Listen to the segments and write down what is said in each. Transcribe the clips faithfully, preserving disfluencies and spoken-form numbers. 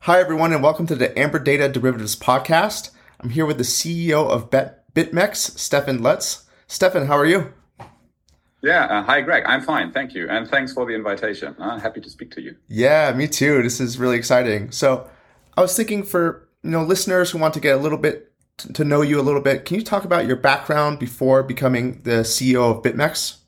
Hi, everyone, and welcome to the Amber Data Derivatives Podcast. I'm here with the C E O of Bet- BitMEX, Stefan Lutz. Stefan, how are you? Yeah, uh, hi, Greg. I'm fine. Thank you. And thanks for the invitation. Uh, happy to speak to you. Yeah, me too. This is really exciting. So I was thinking for you know listeners who want to get a little bit t- to know you a little bit, can you talk about your background before becoming the C E O of BitMEX?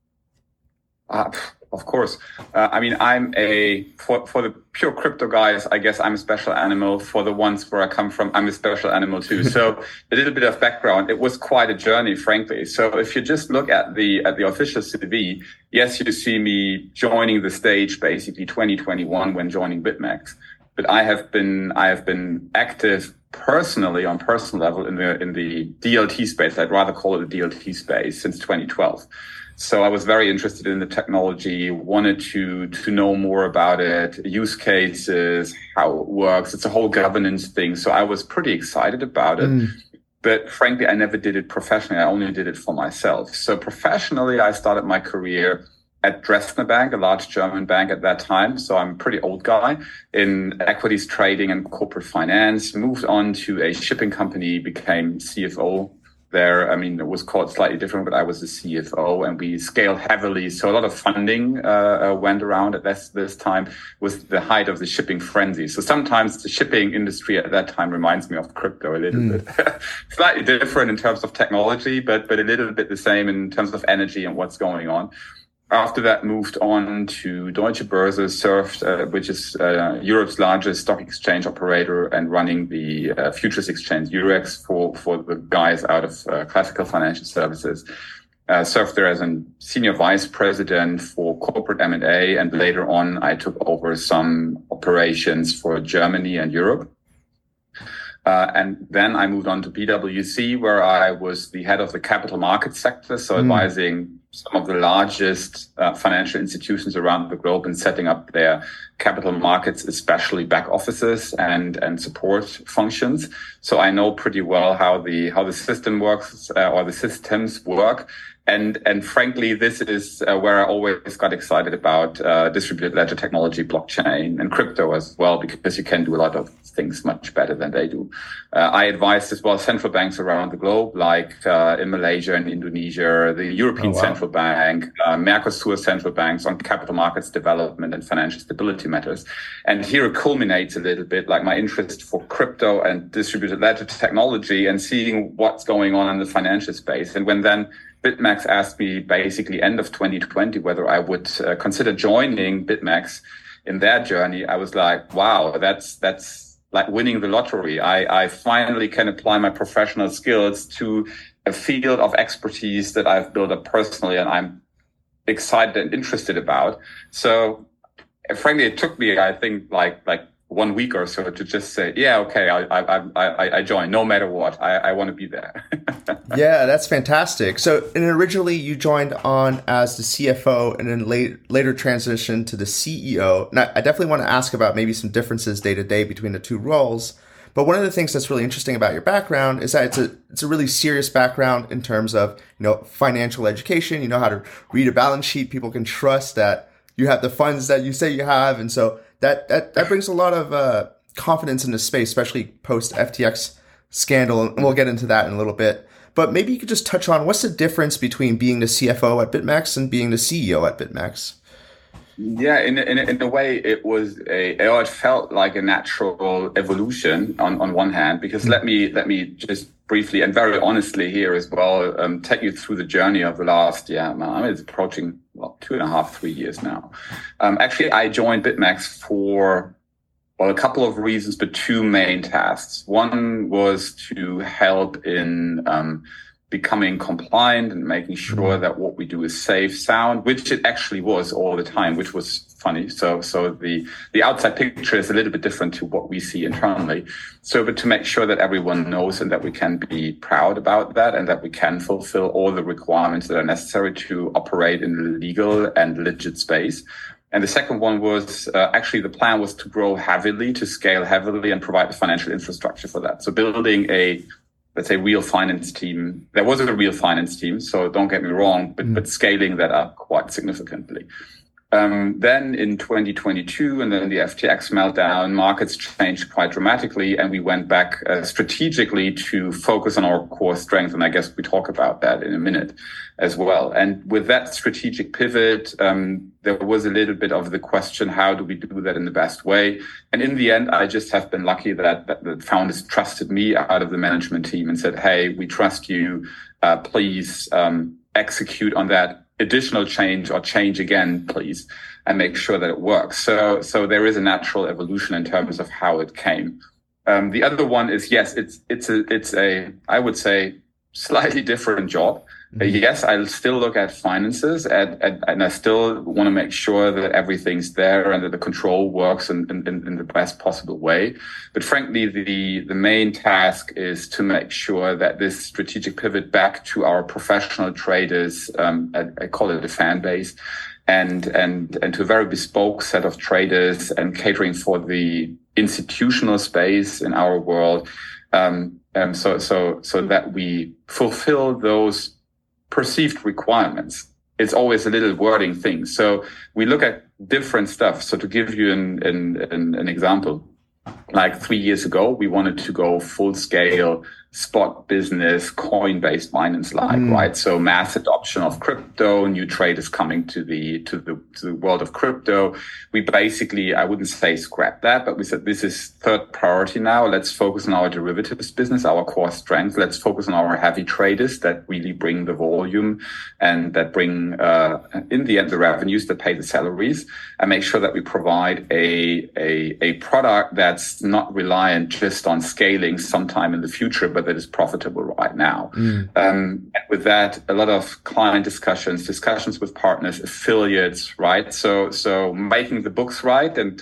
Uh, of course. Uh, I mean, I'm a, for, for the pure crypto guys, I guess I'm a special animal. For the ones where I come from, I'm a special animal too. So a little bit of background. It was quite a journey, frankly. So if you just look at the, at the official C V, yes, you see me joining the stage basically twenty twenty-one when joining BitMEX. But I have been, I have been active personally on personal level in the, in the D L T space. I'd rather call it a D L T space since twenty twelve. So I was very interested in the technology, wanted to to know more about it, use cases, how it works. It's a whole governance thing. So I was pretty excited about it. Mm. But frankly, I never did it professionally. I only did it for myself. So professionally, I started my career at Dresdner Bank, a large German bank at that time. So I'm a pretty old guy in equities trading and corporate finance, moved on to a shipping company, became C F O there. I mean, it was called slightly different, but I was the C F O and we scaled heavily. So a lot of funding uh, uh, went around at this, this time. It was the height of the shipping frenzy. So sometimes the shipping industry at that time reminds me of crypto a little mm. bit. Slightly different in terms of technology, but, but a little bit the same in terms of energy and what's going on. After that, moved on to Deutsche Börse, served, uh, which is uh, Europe's largest stock exchange operator and running the uh, futures exchange Eurex for, for the guys out of uh, classical financial services. Uh, served there as a senior vice president for corporate M and A, and later on I took over some operations for Germany and Europe. Uh, and then I moved on to PwC, where I was the head of the capital market sector, so mm. advising some of the largest uh, financial institutions around the globe in setting up their capital markets, especially back offices and, and support functions. So I know pretty well how the, how the system works, uh, or the systems work. And, and frankly, this is uh, where I always got excited about uh, distributed ledger technology, blockchain, and crypto as well, because you can do a lot of things much better than they do. Uh, I advised as well central banks around the globe, like uh, in Malaysia and Indonesia, the European oh, wow. Central Bank, uh, Mercosur central banks on capital markets development and financial stability matters. And here it culminates a little bit, like my interest for crypto and distributed ledger technology and seeing what's going on in the financial space. And when then BitMEX asked me basically end of twenty twenty whether I would uh, consider joining BitMEX in their journey, I was like, wow, that's that's like winning the lottery. I, I finally can apply my professional skills to a field of expertise that I've built up personally and I'm excited and interested about. So frankly, it took me, I think, like like one week or so to just say, yeah, okay, I I I, I join no matter what. I, I want to be there. Yeah, that's fantastic. So, and originally you joined on as the C F O and then late, later transitioned to the C E O. And I, I definitely want to ask about maybe some differences day to day between the two roles. But one of the things that's really interesting about your background is that it's a it's a really serious background in terms of, you know, financial education. You know how to read a balance sheet. People can trust that you have the funds that you say you have. And so that that, that brings a lot of uh, confidence in the space, especially post F T X scandal. And we'll get into that in a little bit. But maybe you could just touch on what's the difference between being the C F O at BitMEX and being the C E O at BitMEX? Yeah, in in in a way, it was a or it felt like a natural evolution on, on one hand, because mm-hmm. let me let me just briefly and very honestly here as well um, take you through the journey of the last yeah, I mean, it's approaching well, two and a half, three years now. Um, actually, I joined BitMEX for well a couple of reasons, but two main tasks. One was to help in um, becoming compliant and making sure that what we do is safe, sound, which it actually was all the time, which was funny. So, so the, the outside picture is a little bit different to what we see internally. So, but to make sure that everyone knows and that we can be proud about that and that we can fulfill all the requirements that are necessary to operate in a legal and legit space. And the second one was uh, actually the plan was to grow heavily, to scale heavily and provide the financial infrastructure for that. So building a let's say real finance team. There was a real finance team, so don't get me wrong, but, mm. but scaling that up quite significantly. Um, then in twenty twenty-two, and then the F T X meltdown, markets changed quite dramatically, and we went back uh, strategically to focus on our core strength. And I guess we talk about that in a minute as well. And with that strategic pivot, um, there was a little bit of the question, how do we do that in the best way? And in the end, I just have been lucky that, that the founders trusted me out of the management team and said, hey, we trust you. Uh, please um, execute on that additional change or change again, please, and make sure that it works. So, so there is a natural evolution in terms of how it came. Um, the other one is, yes, it's, it's a, it's a, I would say, slightly different job. Uh, yes, I still look at finances and, and, and I still want to make sure that everything's there and that the control works in, in, in the best possible way. But frankly, the, the main task is to make sure that this strategic pivot back to our professional traders, um, I, I call it a fan base, and, and, and to a very bespoke set of traders and catering for the institutional space in our world. Um, um, so, so, so that we fulfill those perceived requirements. It's always a little wording thing. So we look at different stuff. So to give you an, an, an, an example, like three years ago, we wanted to go full scale spot business, coin-based finance like, mm. right? So mass adoption of crypto, new traders coming to the, to the, to the world of crypto. We basically, I wouldn't say scrap that, but we said, this is third priority now. Let's focus on our derivatives business, our core strength. Let's focus on our heavy traders that really bring the volume and that bring, uh, in the end, the revenues that pay the salaries, and make sure that we provide a, a, a product that's not reliant just on scaling sometime in the future, but that is profitable right now. Mm. Um, and with that, a lot of client discussions, discussions with partners, affiliates, right? So, so making the books right, and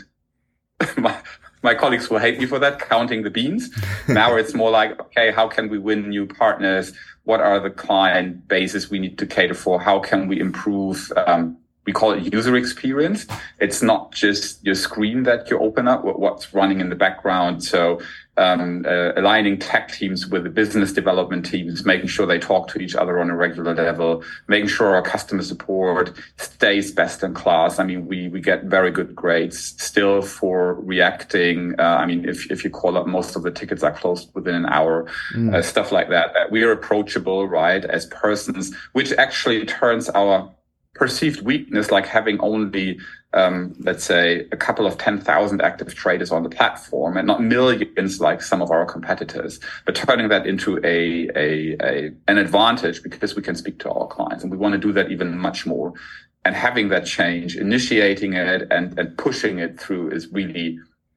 my, my colleagues will hate me for that, counting the beans. Now it's more like, okay, how can we win new partners? What are the client bases we need to cater for? How can we improve, um, we call it user experience. It's not just your screen that you open up, what's running in the background. So um, uh, aligning tech teams with the business development teams, making sure they talk to each other on a regular level, making sure our customer support stays best in class. I mean, we, we get very good grades still for reacting. Uh, I mean, if, if you call up, most of the tickets are closed within an hour, mm. uh, stuff like that. that. We are approachable, right, as persons, which actually turns our perceived weakness, like having only, um, let's say, a couple of ten thousand active traders on the platform and not millions like some of our competitors, but turning that into a, a, a an advantage because we can speak to our clients. And we want to do that even much more. And having that change, initiating it and, and pushing it through is really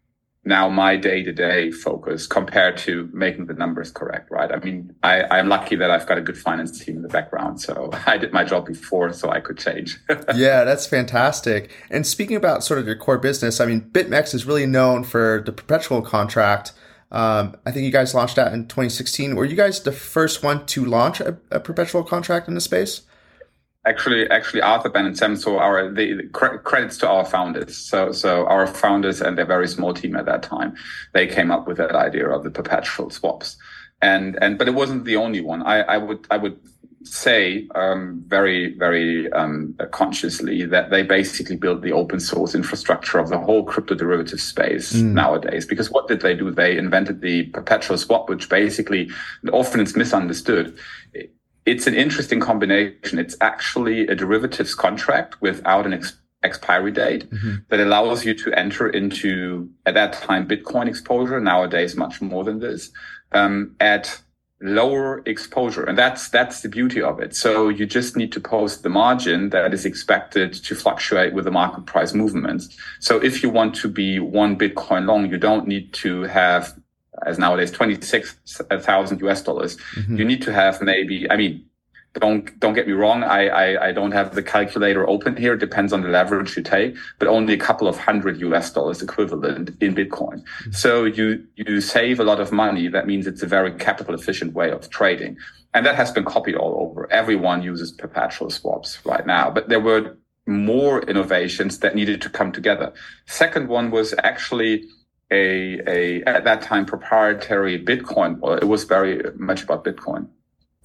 now my day-to-day focus compared to making the numbers correct, right? I mean, I, I'm lucky that I've got a good finance team in the background. So I did my job before, so I could change. Yeah, that's fantastic. And speaking about sort of your core business, I mean, BitMEX is really known for the perpetual contract. Um, I think you guys launched that in twenty sixteen. Were you guys the first one to launch a, a perpetual contract in the space? Actually, actually, Arthur, Ben, and Sam. So our the, the credits to our founders. So, so our founders and their very small team at that time, they came up with that idea of the perpetual swaps, and and but it wasn't the only one. I, I would I would say um, very very um, consciously that they basically built the open source infrastructure of the whole crypto derivative space mm. nowadays. Because what did they do? They invented the perpetual swap, which basically often it's misunderstood. It's an interesting combination. It's actually a derivatives contract without an ex- expiry date mm-hmm. that allows you to enter into, at that time, Bitcoin exposure, nowadays much more than this, um, at lower exposure. And that's, that's the beauty of it. So you just need to post the margin that is expected to fluctuate with the market price movements. So if you want to be one Bitcoin long, you don't need to have, as nowadays, twenty-six thousand U S dollars. Mm-hmm. You need to have maybe, I mean, don't, don't get me wrong. I, I, I don't have the calculator open here. It depends on the leverage you take, but only a couple of hundred U S dollars equivalent in Bitcoin. Mm-hmm. So you, you save a lot of money. That means it's a very capital efficient way of trading. And that has been copied all over. Everyone uses perpetual swaps right now, but there were more innovations that needed to come together. Second one was actually A, a at that time proprietary Bitcoin. Well, it was very much about Bitcoin.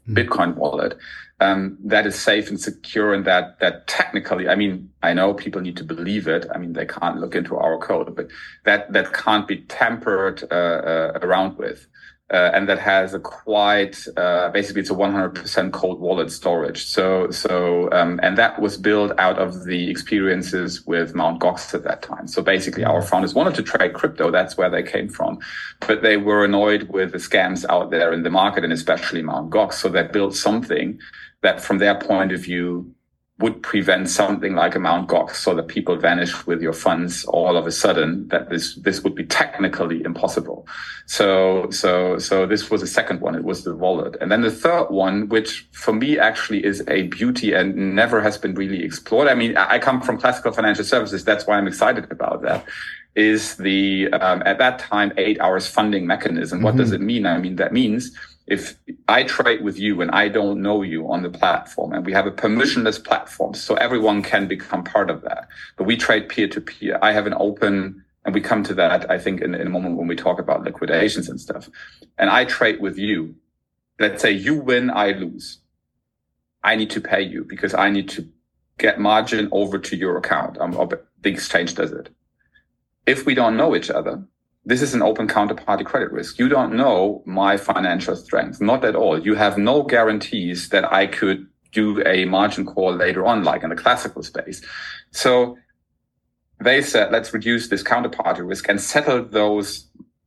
Bitcoin wallet um, that is safe and secure, and that that technically, I mean, I know people need to believe it. I mean, they can't look into our code, but that that can't be tampered uh, uh, around with. Uh, and that has a quite, uh, basically it's a one hundred percent cold wallet storage. So, so, um, and that was built out of the experiences with Mount Gox at that time. So basically our founders wanted to trade crypto. That's where they came from, but they were annoyed with the scams out there in the market, and especially Mount Gox. So they built something that from their point of view would prevent something like a Mount Gox, so that people vanish with your funds all of a sudden, that this, this would be technically impossible. So, so, so this was the second one. It was the wallet. And then the third one, which for me actually is a beauty and never has been really explored. I mean, I come from classical financial services. That's why I'm excited about that. Is the, um, at that time, eight hours funding mechanism. Mm-hmm. What does it mean? I mean, that means if I trade with you and I don't know you on the platform, and we have a permissionless platform, so everyone can become part of that, but we trade peer to peer. I have an open, and we come to that, I think, in, in a moment when we talk about liquidations and stuff. And I trade with you. Let's say you win, I lose. I need to pay you because I need to get margin over to your account. Um, the exchange does it. If we don't know each other, this is an open counterparty credit risk. You don't know my financial strength, not at all. You have no guarantees that I could do a margin call later on, like in the classical space. So they said, let's reduce this counterparty risk and settle those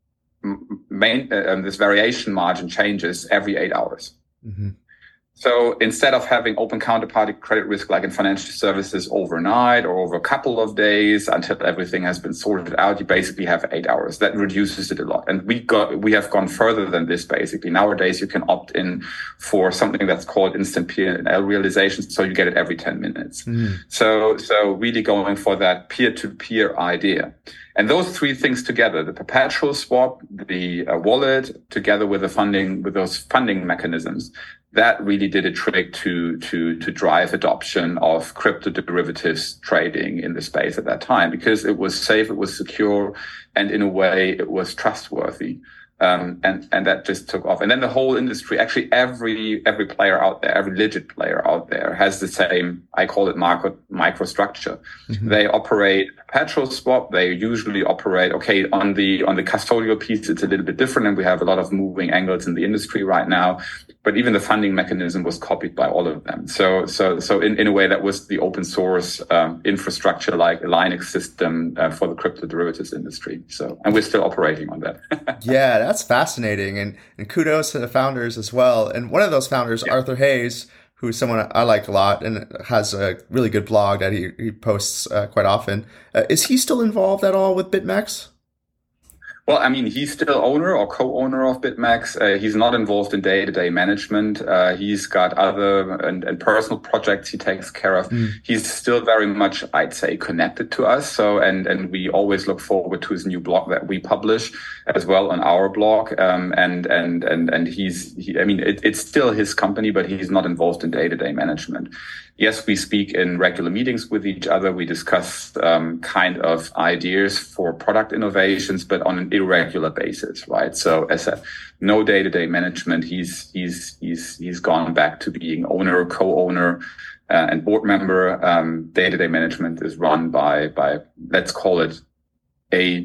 main, uh, this variation margin changes every eight hours. Mm-hmm. So instead of having open counterparty credit risk like in financial services overnight or over a couple of days until everything has been sorted out, you basically have eight hours. That reduces it a lot. And we got, we have gone further than this basically. Nowadays, you can opt in for something that's called instant P and L realization. So you get it every ten minutes. Mm. So, so really going for that peer-to-peer idea. And those three things together, the perpetual swap, the uh, wallet, together with the funding, with those funding mechanisms, that really did a trick to, to, to drive adoption of crypto derivatives trading in the space at that time, because it was safe, it was secure, and in a way it was trustworthy. Um, and, and that just took off. And then the whole industry, actually every, every player out there, every legit player out there has the same, I call it micro, microstructure. Mm-hmm. They operate perpetual swap. They usually operate, okay, on the, on the custodial piece, it's a little bit different. And we have a lot of moving angles in the industry right now. But even the funding mechanism was copied by all of them. So, so, so in, in a way that was the open source, um, infrastructure like a Linux system uh, for the crypto derivatives industry. So, and we're still operating on that. Yeah, that's fascinating. And, and kudos to the founders as well. And one of those founders, yeah. Arthur Hayes, who's someone I like a lot and has a really good blog that he, he posts uh, quite often. Uh, is he still involved at all with BitMEX? Well, I mean, he's still owner or co-owner of BitMEX. Uh, he's not involved in day-to-day management. Uh, he's got other and, and personal projects he takes care of. Mm. He's still very much, I'd say, connected to us. So, and, and we always look forward to his new blog that we publish as well on our blog. Um, and, and, and, and he's, he, I mean, it, it's still his company, but he's not involved in day-to-day management. Yes, we speak in regular meetings with each other. We discuss um, kind of ideas for product innovations, but on an irregular basis, right? So as a no day-to-day management, he's he's he's he's gone back to being owner, co-owner, uh, and board member. Um, day-to-day management is run by by let's call it a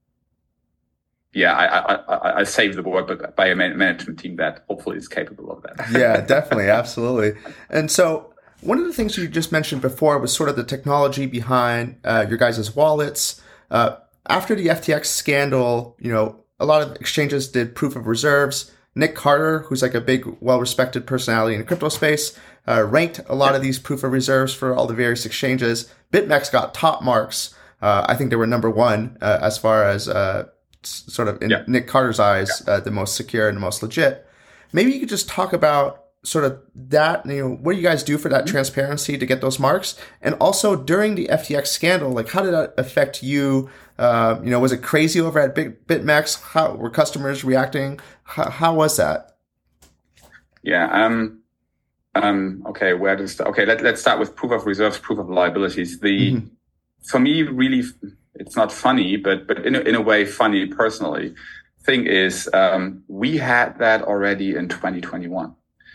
yeah, I, I, I, I save the word, but by a management team that hopefully is capable of that. Yeah, definitely, absolutely, and so. One of the things you just mentioned before was sort of the technology behind uh, your guys' wallets. Uh, after the F T X scandal, you know, a lot of exchanges did proof of reserves. Nick Carter, who's like a big, well-respected personality in the crypto space, uh, ranked a lot of these proof of reserves for all the various exchanges. BitMEX got top marks. Uh, I think they were number one uh, as far as uh, sort of in yeah. Nick Carter's eyes, yeah. uh, the most secure and the most legit. Maybe you could just talk about sort of that, you know, what do you guys do for that mm-hmm. transparency to get those marks? And also during the F T X scandal, like how did that affect you? Uh, you know, was it crazy over at Bit- BitMEX? How were customers reacting? How, how was that? Yeah. Um, um, okay. Where does, okay. Let, let's start with proof of reserves, proof of liabilities. The, mm-hmm. for me, really, it's not funny, but, but in a, in a way funny personally thing is, um, we had that already in twenty twenty-one.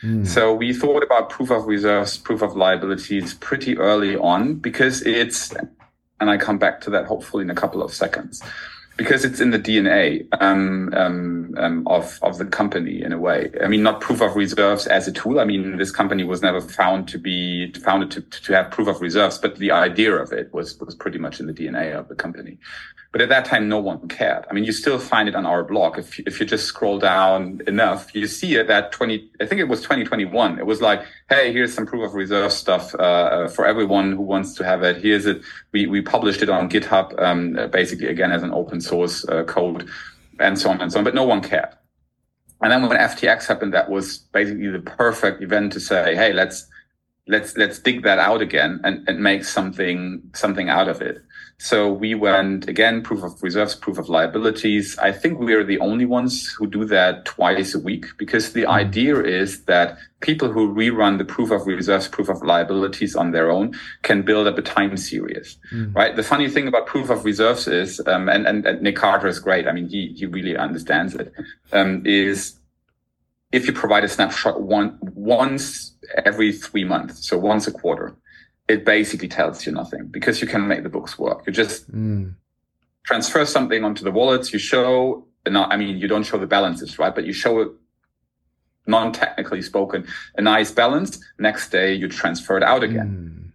Mm. So we thought about proof of reserves, proof of liabilities pretty early on because it's, and I come back to that hopefully in a couple of seconds, because it's in the D N A um, um, um, of of the company in a way. I mean, not proof of reserves as a tool. I mean, this company was never found to be founded to to have proof of reserves, but the idea of it was was pretty much in the D N A of the company. But at that time, no one cared. I mean, you still find it on our blog. If you, if you just scroll down enough, you see it at twenty. I think it was twenty twenty-one. It was like, hey, here's some proof of reserve stuff uh, for everyone who wants to have it. Here's it. We we published it on GitHub, um, basically again as an open source uh, code, and so on and so on. But no one cared. And then when F T X happened, that was basically the perfect event to say, hey, let's let's let's dig that out again and, and make something something out of it. So we went, again, proof of reserves, proof of liabilities. I think we are the only ones who do that twice a week, because the idea is that people who rerun the proof of reserves, proof of liabilities on their own can build up a time series, mm. right? The funny thing about proof of reserves is, um, and, and, and Nick Carter is great. I mean, he, he really understands it, um, is if you provide a snapshot one, once every three months, so once a quarter, it basically tells you nothing because you can make the books work. You just mm. transfer something onto the wallets. You show, I mean, you don't show the balances, right? But you show it, non-technically spoken, a nice balance. Next day, you transfer it out again.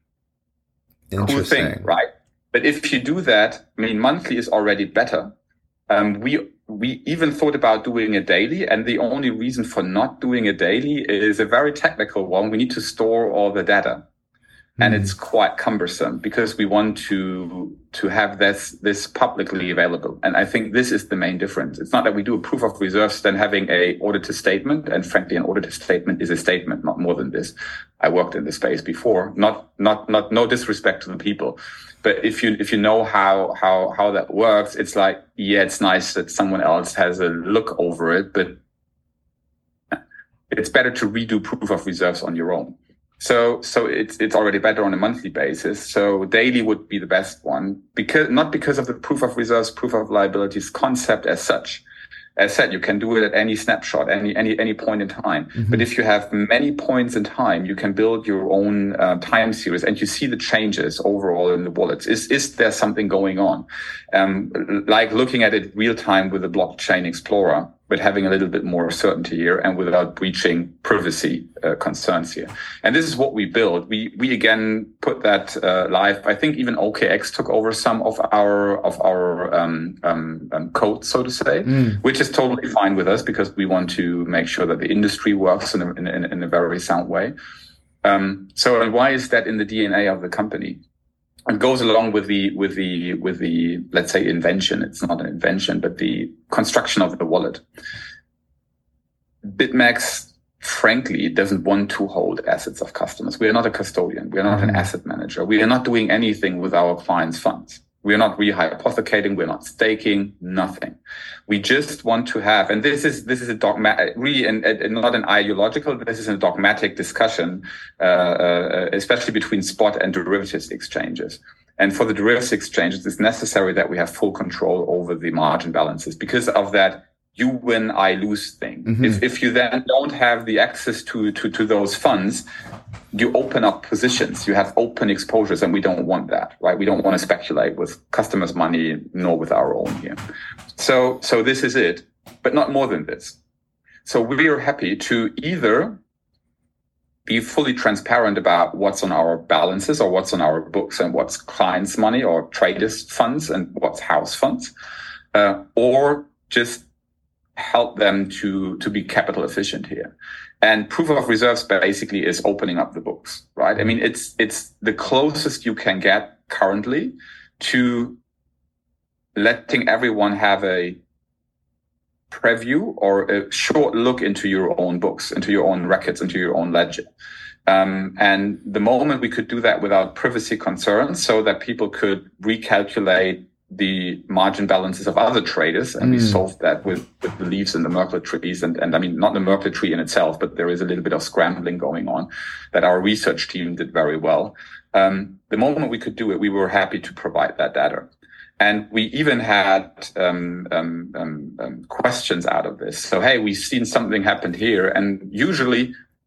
Mm. Cool thing, right? But if you do that, I mean, monthly is already better. Um, we we even thought about doing a daily, and the only reason for not doing a daily is a very technical one. We need to store all the data. And it's quite cumbersome because we want to to have this this publicly available. And I think this is the main difference. It's not that we do a proof of reserves, then having a auditor statement. And frankly, an auditor statement is a statement, not more than this. I worked in this space before. Not not not no disrespect to the people, but if you if you know how how how that works, it's like, yeah, it's nice that someone else has a look over it, but it's better to redo proof of reserves on your own. So, so it's, it's already better on a monthly basis. So daily would be the best one, because, not because of the proof of reserves, proof of liabilities concept as such. As said, you can do it at any snapshot, any, any, any point in time. Mm-hmm. But if you have many points in time, you can build your own uh, time series and you see the changes overall in the wallets. Is, is there something going on? Um, like looking at it real time with the blockchain explorer, but having a little bit more certainty here and without breaching privacy uh, concerns here. And this is what we build. We, we again put that uh, live. I think even O K X took over some of our, of our um, um, um, code, so to say, mm. which is totally fine with us because we want to make sure that the industry works in a, in a, in a very sound way. Um, so and why is that in the D N A of the company? It goes along with the, with the, with the, let's say, invention. It's not an invention, but the construction of the wallet. BitMEX, frankly, doesn't want to hold assets of customers. We are not a custodian. We are not mm-hmm. an asset manager. We are not doing anything with our clients' funds. We are not rehypothecating. We're not staking, nothing. We just want to have, and this is, this is a dogmatic, really, and, and not an ideological, this is a dogmatic discussion, uh, uh, especially between spot and derivatives exchanges. And for the derivatives exchanges, it's necessary that we have full control over the margin balances because of that you win, I lose thing. Mm-hmm. If, if you then don't have the access to, to, to those funds, you open up positions, you have open exposures, and we don't want that, right? We don't want to speculate with customers' money, nor with our own here. So, so this is it, but not more than this. So we are happy to either be fully transparent about what's on our balances or what's on our books and what's clients' money or traders' funds and what's house funds, uh, or just help them to, to be capital efficient here. And proof of reserves basically is opening up the books, right? I mean, it's, it's the closest you can get currently to letting everyone have a preview or a short look into your own books, into your own records, into your own ledger. Um, and the moment we could do that without privacy concerns so that people could recalculate the margin balances of other traders, and mm. we solved that with, with the leaves and the Merkle trees, and, and I mean, not the Merkle tree in itself, but there is a little bit of scrambling going on that our research team did very well. Um, the moment we could do it, we were happy to provide that data. And we even had um, um, um, um, questions out of this. So, hey, we've seen something happen here, and usually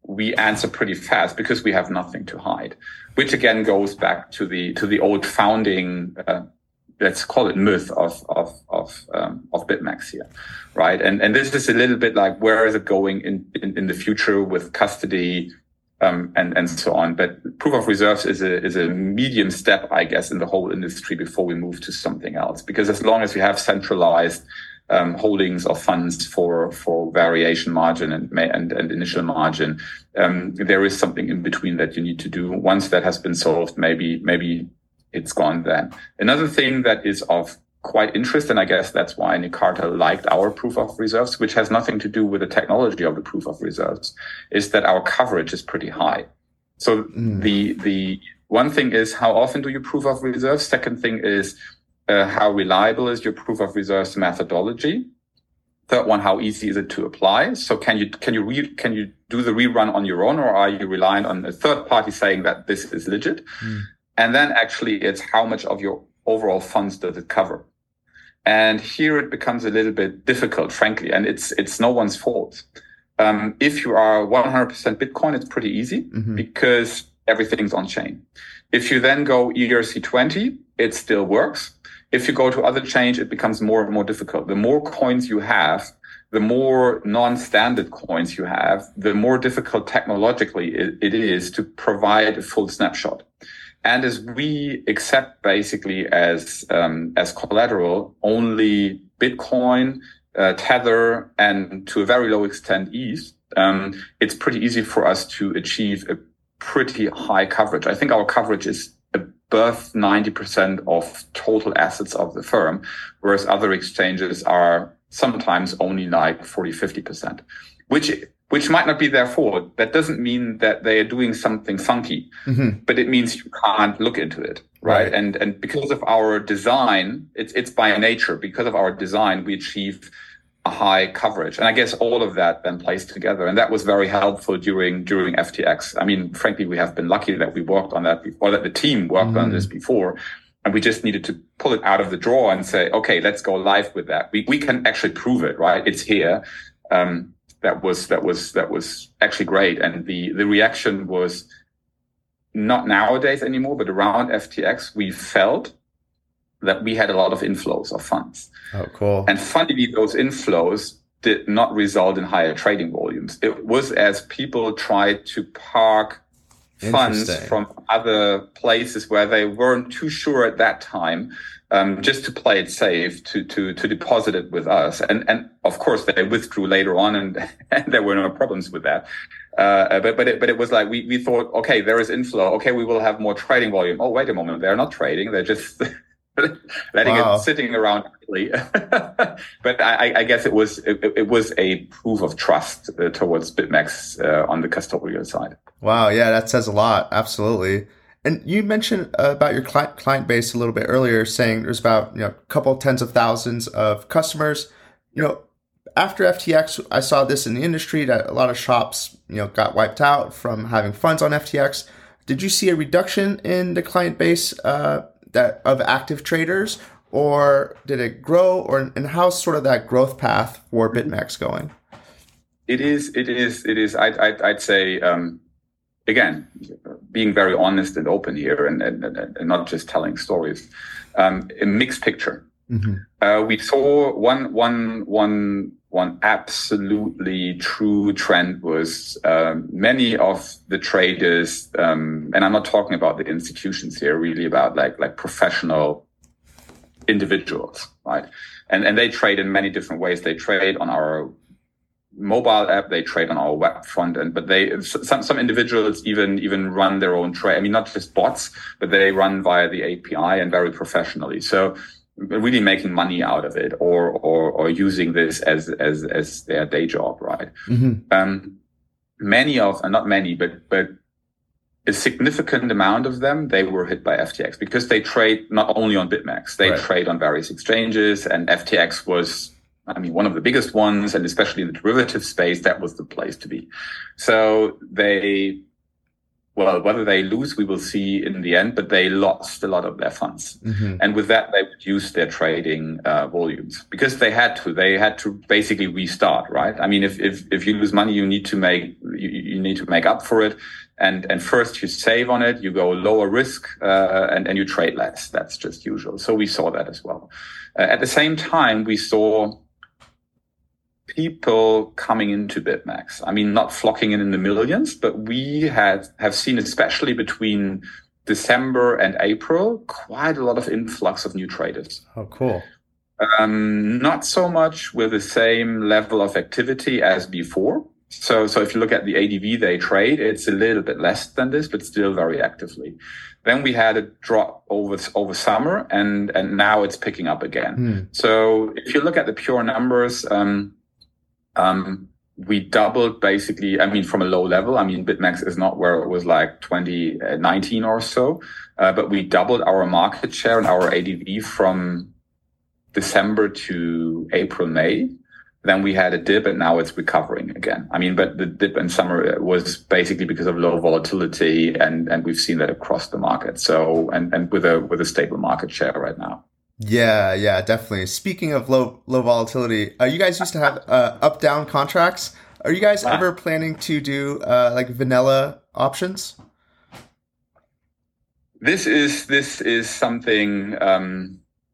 we answer pretty fast because we have nothing to hide, which again goes back to the to the old founding, uh, let's call it myth of of of um, of BitMEX here, right? And and this is a little bit like, where is it going in in, in the future with custody um, and and so on? But proof of reserves is a is a medium step, I guess, in the whole industry before we move to something else. Because as long as we have centralized Um, holdings of funds for for variation margin and and, and initial margin, um, there is something in between that you need to do. Once that has been solved, maybe maybe it's gone then. Another thing that is of quite interest, and I guess that's why Nicarta liked our proof of reserves, which has nothing to do with the technology of the proof of reserves, is that our coverage is pretty high. So mm. the the one thing is, how often do you proof of reserves? Second thing is, Uh, how reliable is your proof of reserves methodology? Third one, how easy is it to apply? So can you can you re, can you do the rerun on your own, or are you reliant on a third party saying that this is legit? Mm. And then actually, it's how much of your overall funds does it cover? And here it becomes a little bit difficult, frankly, and it's it's no one's fault. Um, if you are one hundred percent Bitcoin, it's pretty easy mm-hmm. because everything's on chain. If you then go E R C twenty, it still works. If you go to other chains, it becomes more and more difficult. The more coins you have, the more non-standard coins you have, the more difficult technologically it, it is to provide a full snapshot. And as we accept basically as um, as collateral only Bitcoin, uh, Tether, and to a very low extent E T H, um, it's pretty easy for us to achieve a pretty high coverage. I think our coverage is above ninety percent of total assets of the firm, whereas other exchanges are sometimes only like forty, fifty percent, which which might not be their fault. That doesn't mean that they are doing something funky, mm-hmm. but it means you can't look into it, right? right? And and because of our design, it's it's by nature. Because of our design, we achieve a high coverage. And I guess all of that then plays together. And that was very helpful during, during F T X. I mean, frankly, we have been lucky that we worked on that before, that the team worked mm. on this before. And we just needed to pull it out of the drawer and say, okay, let's go live with that. We, we can actually prove it, right? It's here. Um, that was, that was, that was actually great. And the, the reaction was not nowadays anymore, but around F T X, we felt that we had a lot of inflows of funds. Oh, cool. And funnily, those inflows did not result in higher trading volumes. It was as people tried to park funds from other places where they weren't too sure at that time, um, just to play it safe, to to to deposit it with us. And and of course, they withdrew later on, and, and there were no problems with that. Uh, but but it, but it was like we we thought, okay, there is inflow. Okay, we will have more trading volume. Oh, wait a moment, they're not trading. They're just letting wow. it sitting around. But I, I guess it was it, it was a proof of trust uh, towards BitMEX uh, on the custodial side. Wow, yeah, that says a lot. Absolutely. And you mentioned uh, about your client client base a little bit earlier, saying there's about you know a couple tens of thousands of customers. You know, after F T X, I saw this in the industry that a lot of shops you know got wiped out from having funds on F T X. Did you see a reduction in the client base uh, that of active traders, or did it grow, or and how's sort of that growth path for BitMEX going? It is, it is, it is. I'd, I'd, I'd say, um, again, being very honest and open here, and, and, and not just telling stories, um, a mixed picture. Mm-hmm. Uh, we saw one, one, one, one absolutely true trend was um, many of the traders, um, and I'm not talking about the institutions here, really about like like professional individuals, right? And and they trade in many different ways. They trade on our mobile app, they trade on our web front end, but they some some individuals even even run their own trade. I mean, not just bots, but they run via the A P I and very professionally. So really making money out of it, or or or using this as as as their day job, right? Mm-hmm. Um, many of, and not many, but but a significant amount of them, they were hit by F T X because they trade not only on BitMEX, they right. trade on various exchanges, and F T X was, I mean, one of the biggest ones, and especially in the derivative space, that was the place to be. So they well, whether they lose, we will see in the end, but they lost a lot of their funds. Mm-hmm. And with that, they reduced their trading uh, volumes because they had to. They had to basically restart, right? I mean, if if, if you lose money, you need to make you, you need to make up for it. And and first you save on it, you go lower risk, uh, and, and you trade less. That's just usual. So we saw that as well. Uh, at the same time, we saw people coming into BitMEX. I mean, not flocking in in the millions, but we had have seen, especially between December and April, quite a lot of influx of new traders. Oh, cool. Um, not so much with the same level of activity as before. So, so if you look at the A D V they trade, it's a little bit less than this, but still very actively. Then we had a drop over over summer, and and now it's picking up again. Mm. So if you look at the pure numbers, um, um, we doubled basically. I mean, from a low level. I mean, BitMEX is not where it was like twenty nineteen or so, uh, but we doubled our market share and our A D V from December to April, May. Then we had a dip, and now it's recovering again. I mean, but the dip in summer was basically because of low volatility, and, and we've seen that across the market. So, and, and with a with a stable market share right now. Yeah, yeah, definitely. Speaking of low low volatility, uh, you guys used to have uh, up down contracts. Are you guys ever planning to do uh, like vanilla options? This is this is something. Um,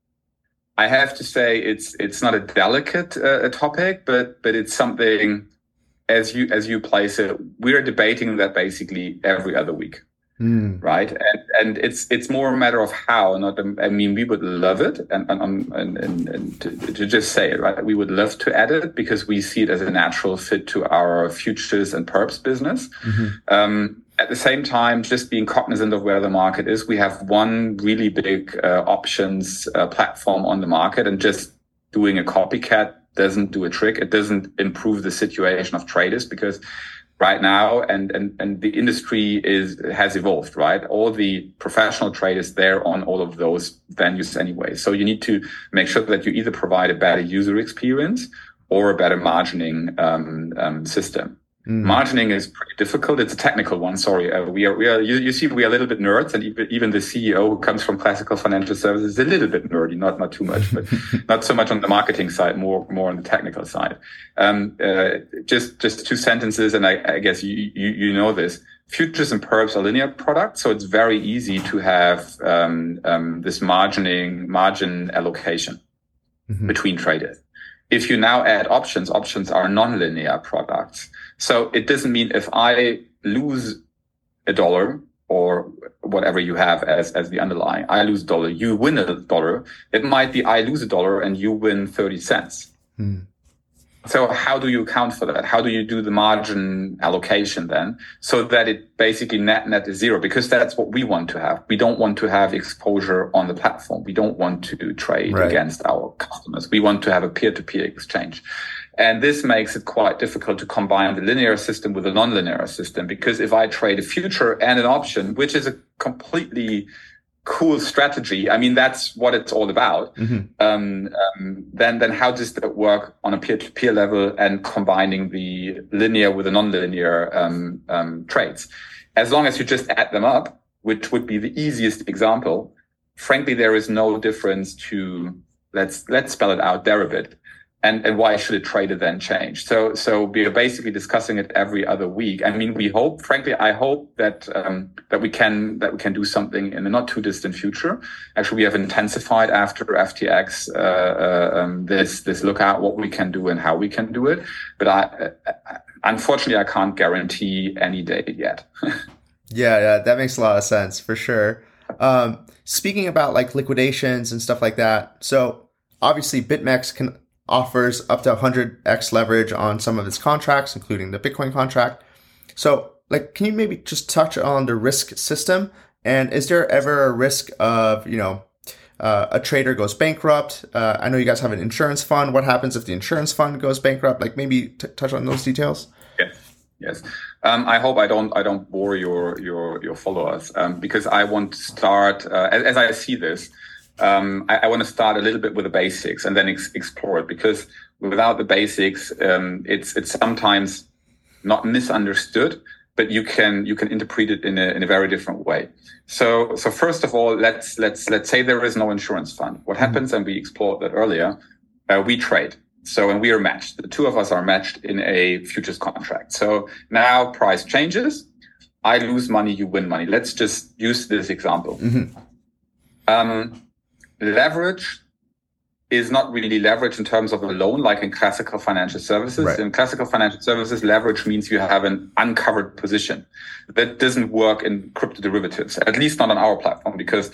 I have to say it's it's not a delicate uh, topic, but but it's something as you as you place it, we're debating that basically every other week, mm. right? And and it's it's more a matter of how. Not I mean, we would love it, and and and, and, and to, to just say it, right? We would love to add it because we see it as a natural fit to our futures and perps business. Mm-hmm. Um, At the same time, just being cognizant of where the market is, we have one really big uh, options uh, platform on the market, and just doing a copycat doesn't do a trick. It doesn't improve the situation of traders because right now, and and and the industry is has evolved, right? All the professional traders, they're on all of those venues anyway. So you need to make sure that you either provide a better user experience or a better margining um, um, system. Mm. Margining is pretty difficult. It's a technical one. Sorry, uh, we are. We are. You, you see, we are a little bit nerds, and even, even the C E O who comes from classical financial services is a little bit nerdy. Not not too much, but not so much on the marketing side. More more on the technical side. Um, uh, just just two sentences, and I, I guess you, you you know this. Futures and perps are linear products, so it's very easy to have um, um, this margining margin allocation mm-hmm. between traders. If you now add options, options are non-linear products. So it doesn't mean if I lose a dollar or whatever you have as, as the underlying, I lose a dollar, you win a dollar. It might be I lose a dollar and you win thirty cents. Hmm. So how do you account for that? How do you do the margin allocation then so that it basically net net is zero? Because that's what we want to have. We don't want to have exposure on the platform. We don't want to trade right. against our customers. We want to have a peer-to-peer exchange. And this makes it quite difficult to combine the linear system with a non-linear system, because if I trade a future and an option, which is a completely cool strategy, I mean, that's what it's all about. Mm-hmm. Um, um, then, then how does that work on a peer-to-peer level and combining the linear with the non-linear um, um, trades? As long as you just add them up, which would be the easiest example, frankly, there is no difference to, let's, let's spell it out, Deribit. And, and why should a trader then change? So, so we are basically discussing it every other week. I mean, we hope, frankly, I hope that, um, that we can, that we can do something in the not too distant future. Actually, we have intensified after F T X, uh, uh, um, this, this look at what we can do and how we can do it. But I, uh, unfortunately, I can't guarantee any date yet. yeah, yeah, that makes a lot of sense for sure. Um, speaking about like liquidations and stuff like that. So obviously BitMEX can, offers up to one hundred x leverage on some of its contracts, including the Bitcoin contract. So, like, can you maybe just touch on the risk system? And is there ever a risk of, you know, uh, a trader goes bankrupt? Uh, I know you guys have an insurance fund. What happens if the insurance fund goes bankrupt? Like, maybe t- touch on those details. Yes, yes. Um, I hope I don't I don't bore your your your followers um, because I want to start uh, as, as I see this. Um, I, I want to start a little bit with the basics and then ex- explore it, because without the basics, um, it's it's sometimes not misunderstood, but you can you can interpret it in a in a very different way. So so first of all, let's let's let's say there is no insurance fund. What happens, and we explored that earlier, uh, we trade. So and we are matched. The two of us are matched in a futures contract. So now price changes. I lose money, you win money. Let's just use this example. Mm-hmm. Um, leverage is not really leverage in terms of a loan, like in classical financial services. Right. In classical financial services, leverage means you have an uncovered position. That doesn't work in crypto derivatives, at least not on our platform, because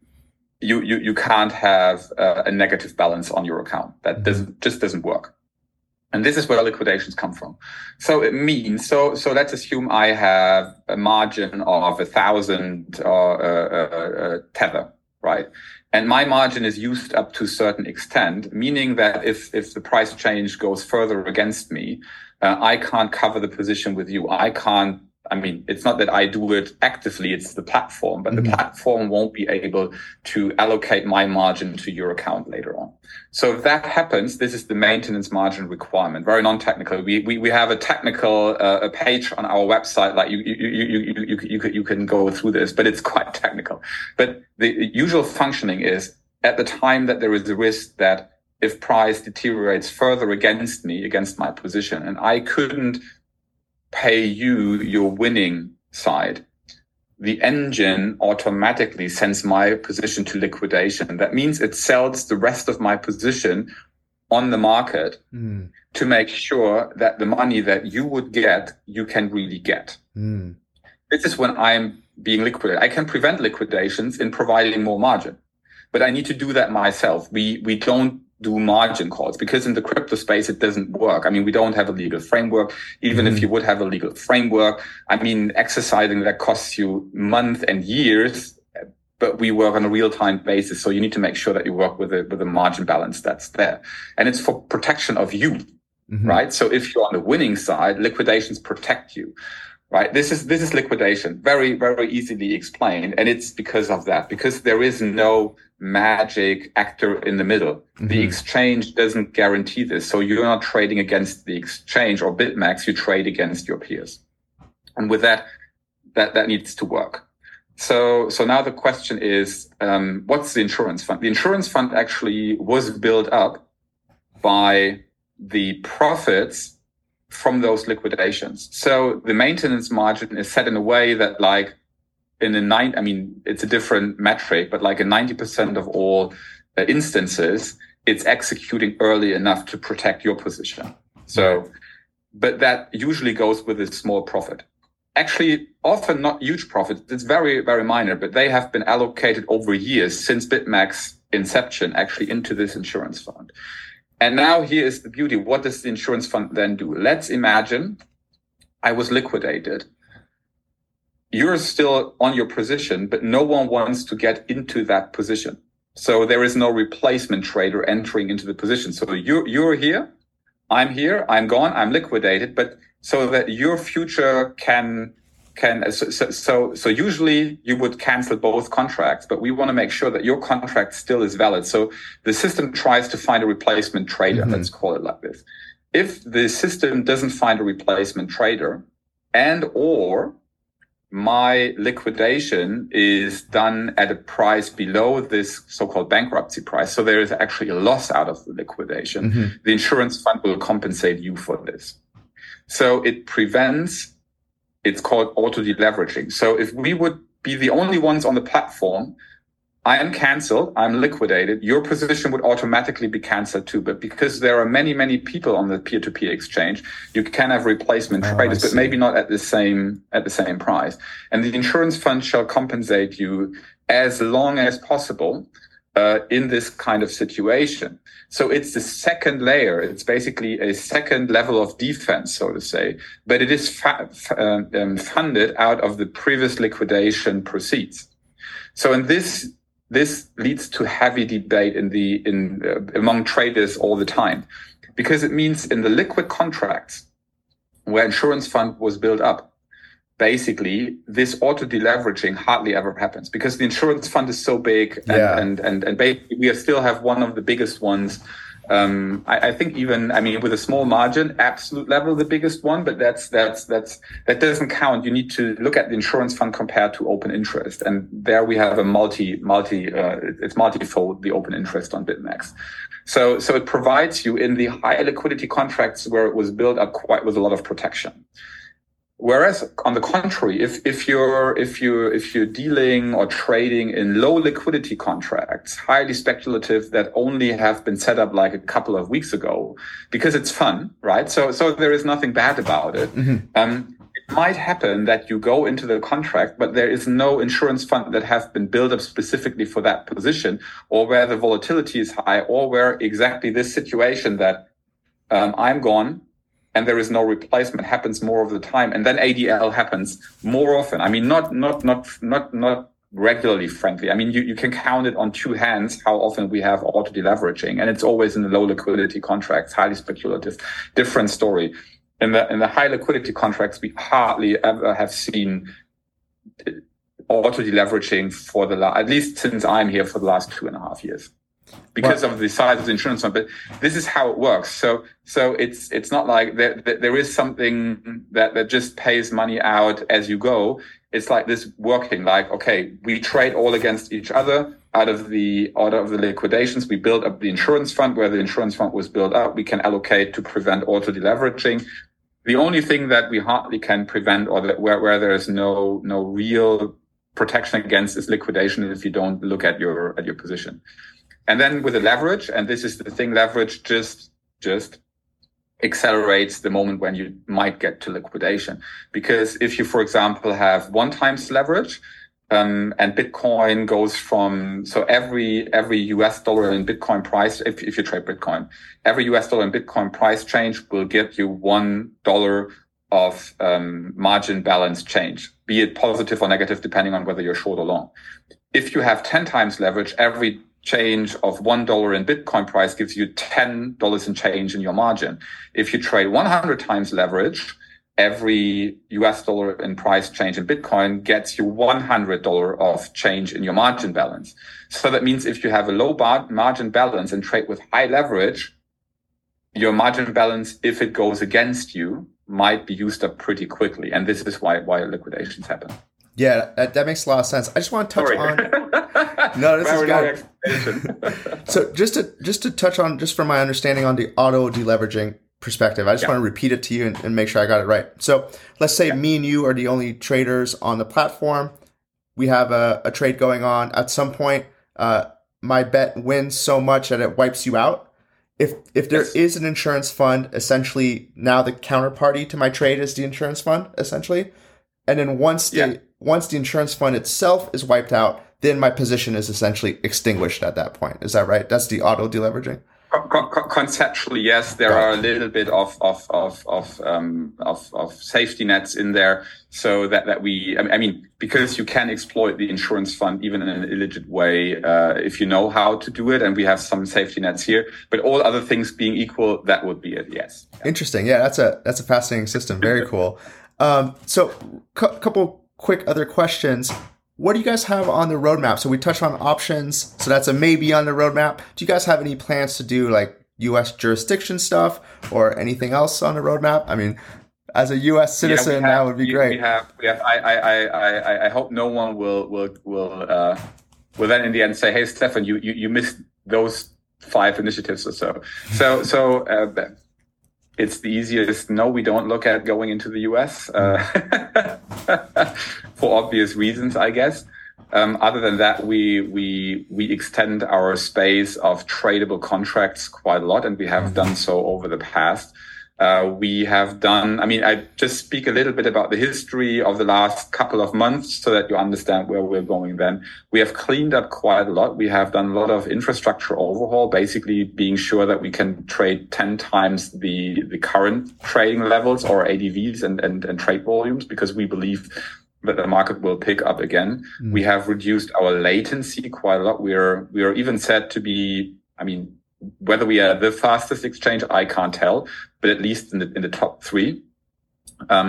you you, you can't have uh, a negative balance on your account. That doesn't just doesn't work. And this is where liquidations come from. So it means, so so let's assume I have a margin of a thousand or uh, uh, uh, tether, right? And my margin is used up to a certain extent, meaning that if if the price change goes further against me, uh, I can't cover the position with you. I can't. I mean, it's not that I do it actively, it's the platform, but mm-hmm. the platform won't be able to allocate my margin to your account later on. So if that happens, this is the maintenance margin requirement, very non-technical. We, we, we have a technical, uh, a page on our website, like you, you, you, you, you, you, you can go through this, but it's quite technical. But the usual functioning is at the time that there is a risk that if price deteriorates further against me, against my position, and I couldn't pay you your winning side, the engine automatically sends my position to liquidation. That means it sells the rest of my position on the market mm. to make sure that the money that you would get, you can really get. Mm. This is when I'm being liquidated. I can prevent liquidations in providing more margin, but I need to do that myself. We we don't do margin calls because in the crypto space, it doesn't work. I mean, we don't have a legal framework. Even mm-hmm. if you would have a legal framework, I mean, exercising that costs you months and years, but we work on a real time basis. So you need to make sure that you work with a, with a margin balance that's there. And it's for protection of you, mm-hmm. right? So if you're on the winning side, liquidations protect you. Right. This is, this is liquidation. Very, very easily explained. And it's because of that, because there is no magic actor in the middle. Mm-hmm. The exchange doesn't guarantee this. So you're not trading against the exchange or BitMEX. You trade against your peers. And with that, that, that needs to work. So, so now the question is, um, what's the insurance fund? The insurance fund actually was built up by the profits from those liquidations. So the maintenance margin is set in a way that like in a nine, I mean, it's a different metric, but like in ninety percent of all uh, instances, it's executing early enough to protect your position. So, but that usually goes with a small profit. Actually, often not huge profits. It's very, very minor, but they have been allocated over years since BitMEX inception actually into this insurance fund. And now here is the beauty. What does the insurance fund then do? Let's imagine I was liquidated. You're still on your position, but no one wants to get into that position. So there is no replacement trader entering into the position. So you're, you're here. I'm here. I'm gone. I'm liquidated. But so that your future can, can, so, so, so usually you would cancel both contracts, but we want to make sure that your contract still is valid. So the system tries to find a replacement trader. Mm-hmm. Let's call it like this. If the system doesn't find a replacement trader and or my liquidation is done at a price below this so-called bankruptcy price, so there is actually a loss out of the liquidation, mm-hmm. the insurance fund will compensate you for this. So it prevents, it's called auto-deleveraging. So if we would be the only ones on the platform, I am canceled, I'm liquidated, your position would automatically be canceled too. But because there are many, many people on the peer-to-peer exchange, you can have replacement oh, traders, but maybe not at the same, at the same price. And the insurance fund shall compensate you as long as possible uh, in this kind of situation. So it's the second layer. It's basically a second level of defense, so to say, but it is fa- f- um, funded out of the previous liquidation proceeds. So in this, this leads to heavy debate in the, in, uh, among traders all the time, because it means in the liquid contracts where insurance fund was built up, basically this auto deleveraging hardly ever happens because the insurance fund is so big and, yeah. and, and, and basically we still have one of the biggest ones Um, I, I think even, I mean, with a small margin, absolute level, the biggest one, but that's, that's, that's, that doesn't count. You need to look at the insurance fund compared to open interest. And there we have a multi, multi, uh, it's multifold, the open interest on BitMEX. So, so it provides you in the high liquidity contracts where it was built up quite with a lot of protection. Whereas on the contrary, if, if you're, if you, if you're dealing or trading in low liquidity contracts, highly speculative that only have been set up like a couple of weeks ago, because it's fun, right? So, so there is nothing bad about it. Mm-hmm. Um, it might happen that you go into the contract, but there is no insurance fund that has been built up specifically for that position, or where the volatility is high, or where exactly this situation that, um, I'm gone, and there is no replacement happens more of the time. And then A D L happens more often. I mean, not, not, not, not, not regularly, frankly. I mean, you, you can count it on two hands how often we have auto deleveraging, and it's always in the low liquidity contracts, highly speculative, different story. In the, in the high liquidity contracts, we hardly ever have seen auto deleveraging for the last, at least since I'm here, for the last two and a half years. Because of the size of the insurance fund, but this is how it works. So, so it's it's not like there, there is something that that just pays money out as you go. It's like this working. Like, okay, we trade all against each other. Out of the order of the liquidations, we build up the insurance fund. Where the insurance fund was built up, we can allocate to prevent auto deleveraging. The only thing that we hardly can prevent, or that where where there is no no real protection against, is liquidation if you don't look at your at your position. And then with the leverage, and this is the thing, leverage just, just accelerates the moment when you might get to liquidation. Because if you, for example, have one times leverage, um, and Bitcoin goes from, so every, every U S dollar in Bitcoin price, if, if you trade Bitcoin, every U S dollar in Bitcoin price change will get you one dollar of, um, margin balance change, be it positive or negative, depending on whether you're short or long. If you have ten times leverage, every change of one dollar in Bitcoin price gives you ten dollars in change in your margin. If you trade one hundred times leverage, every U S dollar in price change in Bitcoin gets you one hundred dollars of change in your margin balance. So that means if you have a low bar- margin balance and trade with high leverage, your margin balance, if it goes against you, might be used up pretty quickly. And this is why, why liquidations happen. Yeah, that, that makes a lot of sense. I just want to touch Sorry. on. No, this is good. So just to just to touch on, just from my understanding on the auto deleveraging perspective, I just yeah. want to repeat it to you and, and make sure I got it right. So let's say yeah. me and you are the only traders on the platform. We have a, a trade going on. At some point, uh, my bet wins so much that it wipes you out. If if there yes. is an insurance fund, essentially now the counterparty to my trade is the insurance fund, essentially. And then once the yeah. once the insurance fund itself is wiped out, then my position is essentially extinguished at that point. Is that right? That's the auto deleveraging? Con- con- conceptually, yes. There Got are it. a little bit of of of of um of of safety nets in there, so that that we. I mean, because you can exploit the insurance fund even in an illicit way uh, if you know how to do it, and we have some safety nets here. But all other things being equal, that would be it. Yes. Yeah. Interesting. Yeah, that's a that's a fascinating system. Very cool. Um, so a cu- couple quick other questions. What do you guys have on the roadmap? So we touched on options. So that's a maybe on the roadmap. Do you guys have any plans to do like U S jurisdiction stuff or anything else on the roadmap? I mean, as a U S citizen, yeah, have, that would be we, great. We have, we have, I, I, I, I hope no one will, will, will, uh, will then in the end say, hey, Stefan, you, you, you missed those five initiatives or so. So, so, uh, it's the easiest. No, we don't look at going into the U S uh, for obvious reasons, I guess. Um, other than that, we we we extend our space of tradable contracts quite a lot, and we have done so over the past. Uh, we have done, I mean, I just speak a little bit about the history of the last couple of months so that you understand where we're going then. We have cleaned up quite a lot. We have done a lot of infrastructure overhaul, basically being sure that we can trade ten times the, the current trading levels or A D Vs and, and, and trade volumes, because we believe that the market will pick up again. Mm. We have reduced our latency quite a lot. We are, we are even said to be, I mean, whether we are the fastest exchange, I can't tell, but at least in the in the top three. Um,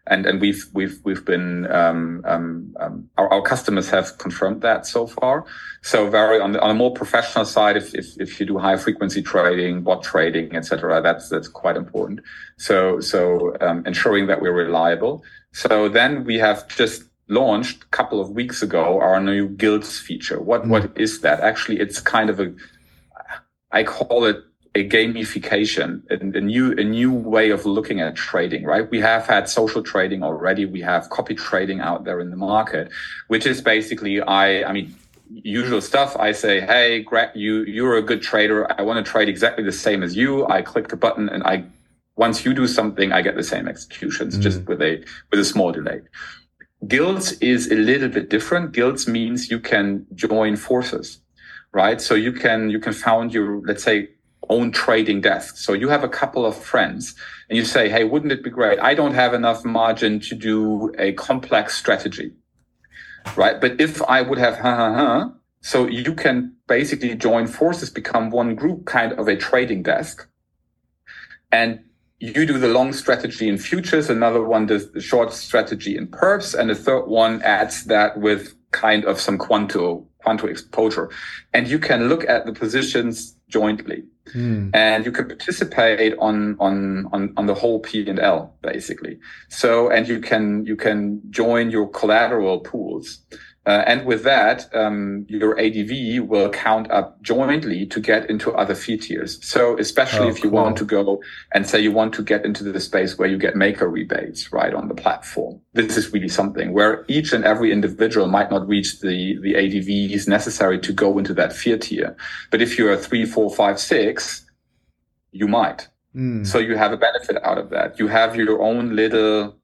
And, and we've, we've, we've been, um, um, um, our, our customers have confirmed that so far. So very on the, on a more professional side, if, if, if you do high frequency trading, bot trading, et cetera, that's, that's quite important. So, so, um, ensuring that we're reliable. So then we have just launched a couple of weeks ago our new guilds feature. What, mm. what is that? Actually, it's kind of a, I call it a gamification, a, a new a new way of looking at trading, right? We have had social trading already. We have copy trading out there in the market, which is basically, I, I mean, usual stuff. I say, hey, Greg, you, you're a good trader. I want to trade exactly the same as you. I click a button and I, once you do something, I get the same executions, mm. just with a, with a small delay. Guilds is a little bit different. Guilds means you can join forces, right? So you can, you can found your, let's say, own trading desk. So you have a couple of friends and you say, hey, wouldn't it be great? I don't have enough margin to do a complex strategy, right? But if I would have, ha, ha, ha, so you can basically join forces, become one group, kind of a trading desk. And you do the long strategy in futures. Another one does the short strategy in perps. And the third one adds that with kind of some quanto, quanto exposure. And you can look at the positions jointly. Hmm. And you can participate on, on, on, on the whole P and L, basically. So, and you can, you can join your collateral pools. Uh, and with that, um, your A D V will count up jointly to get into other fee tiers. So especially oh, if you cool. want to go and say you want to get into the space where you get maker rebates, right, on the platform. This is really something where each and every individual might not reach the, the A D Vs necessary to go into that fee tier. But if you're a three, four, five, six, you might. Mm. So you have a benefit out of that. You have your own little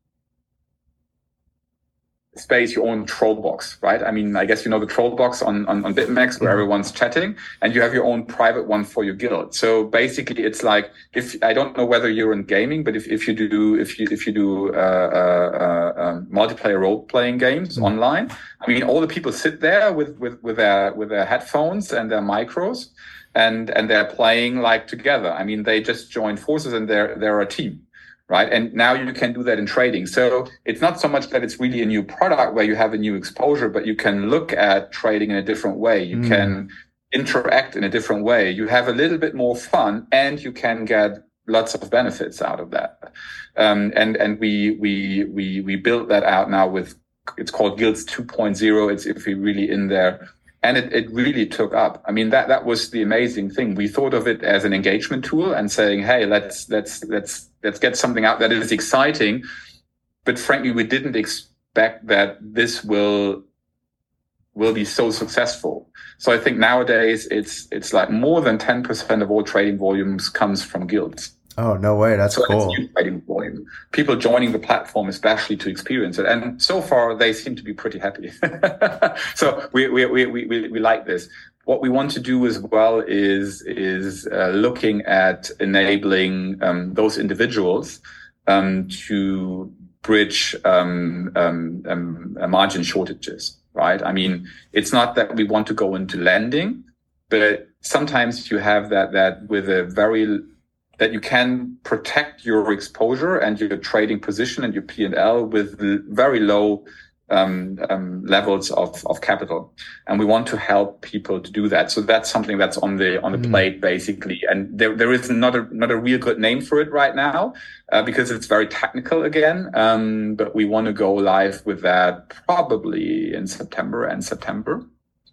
space, your own troll box, right? I mean, I guess you know the troll box on, on, on BitMEX where everyone's chatting, and you have your own private one for your guild. So basically it's like, if, I don't know whether you're in gaming, but if, if you do, if you, if you do, uh, uh, uh multiplayer role playing games mm-hmm. online, I mean, all the people sit there with, with, with their, with their headphones and their micros and, and they're playing like together. I mean, they just join forces and they're, they're a team. Right. And now you can do that in trading. So it's not so much that it's really a new product where you have a new exposure, but you can look at trading in a different way. You mm. can interact in a different way. You have a little bit more fun and you can get lots of benefits out of that. Um, and, and we, we, we, we built that out now with, it's called Guilds two point oh. It's if you're really in there. And it, it really took up. I mean, that, that was the amazing thing. We thought of it as an engagement tool and saying, hey, let's, let's, let's, let's get something out that is exciting. But frankly, we didn't expect that this will, will be so successful. So I think nowadays it's, it's like more than ten percent of all trading volumes comes from guilds. Oh, no way. That's so cool. That's trading volume. People joining the platform, especially to experience it. And so far, they seem to be pretty happy. So we, we, we, we, we like this. What we want to do as well is, is uh, looking at enabling um, those individuals um, to bridge um, um, um, margin shortages, right? I mean, it's not that we want to go into lending, but sometimes you have that, that with a very that you can protect your exposure and your trading position and your P and L with very low um, um, levels of, of capital. And we want to help people to do that. So that's something that's on the on the mm. plate, basically. And there there is not a, not a real good name for it right now uh, because it's very technical again. Um, but we want to go live with that probably in September and September.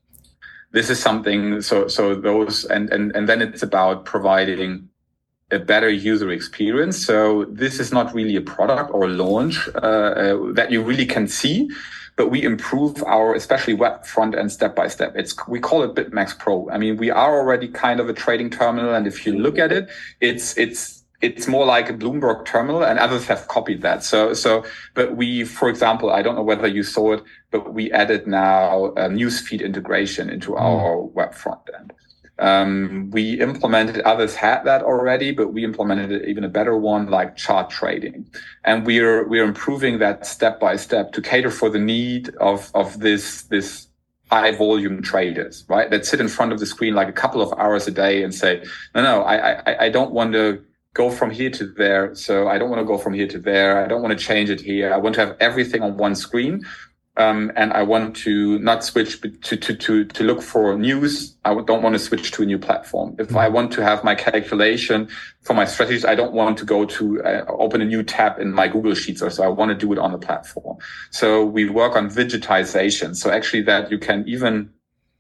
This is something, so so those, and, and, and then it's about providing a better user experience. So this is not really a product or a launch uh, uh, that you really can see, but we improve our, especially web front end step by step. It's, we call it BitMEX Pro. I mean, we are already kind of a trading terminal. And if you look at it, it's, it's, it's more like a Bloomberg terminal, and others have copied that. So, so, but we, for example, I don't know whether you saw it, but we added now a newsfeed integration into our mm. web front end. Um, we implemented, others had that already, but we implemented even a better one like chart trading. And we're, we're improving that step by step to cater for the need of, of this, this high volume traders, right? That sit in front of the screen like a couple of hours a day and say, no, no, I, I, I don't want to go from here to there. So I don't want to go from here to there. I don't want to change it here. I want to have everything on one screen. Um, and I want to not switch to, to, to, to look for news. I don't want to switch to a new platform. If mm-hmm. I want to have my calculation for my strategies, I don't want to go to uh, open a new tab in my Google Sheets or so. I want to do it on the platform. So we work on digitization. So actually that you can even,